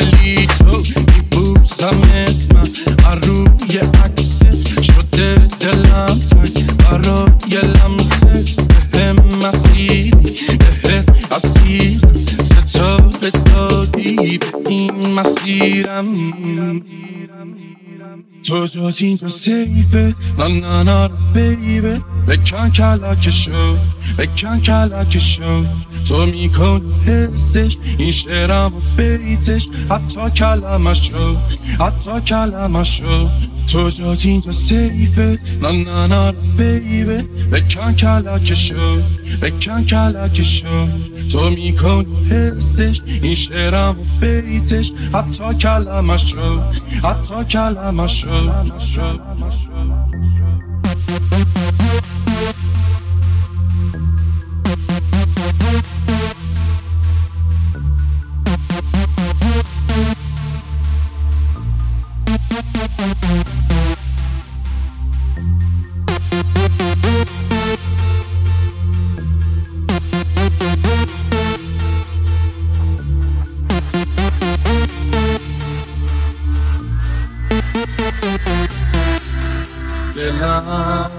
ولی تو میبوسمت من روی عکست شده دلم تنگ برای لمست بهم مسیری بهت اسیرم ستاره دادی به این مسیرم تو جز اینجا سیفه نه نه بیبه بکن کلکشو بکن کلکشو تو میکن حسش این شعرم و بیتش حتی کلمشو حتی کلمشو تو جز اینجا سیفه نه نه بیبه بکن کلکشو بکن کلکشو تو میکن حسش این شعرم و بیتش حتی کلمشو حتی کلمشو دلم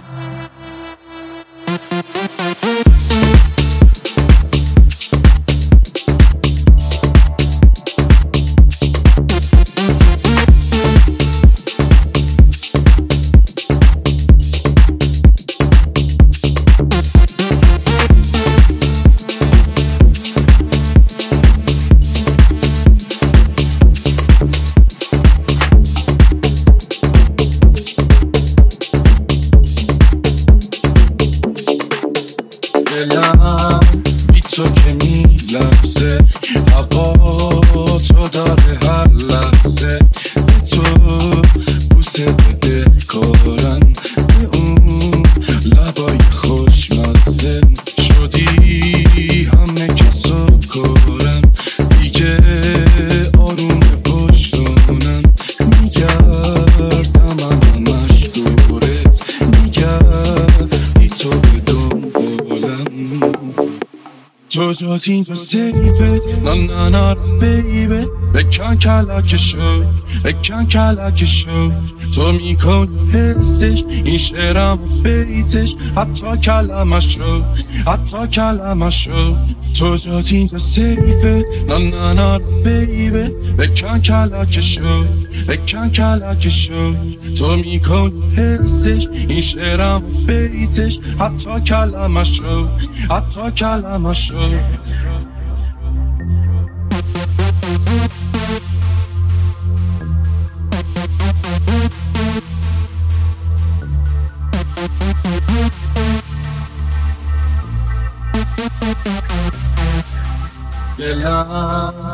بی تو که میلرزه هوا تو داره هر لحظه به تو بوسه بده کارم به اون لبای خوشمزه شدی همه کسو کارم دیگه آروم پشتونم میگردم همش دورت میگردی تو به دنبالم تو جز اینجا سیفه نه نه بیبه بکن کلکشو بکن کلکشو تو میکن حسش این شعرم و بیتش حتی کلمشو حتی کلمشو تو جز اینجا سیفه نه نه بیبه بکن کلکشو بکن کلکشو تو میکن حسش این شعرم و بیتش حتی کلمشو حتی کلمشو دلم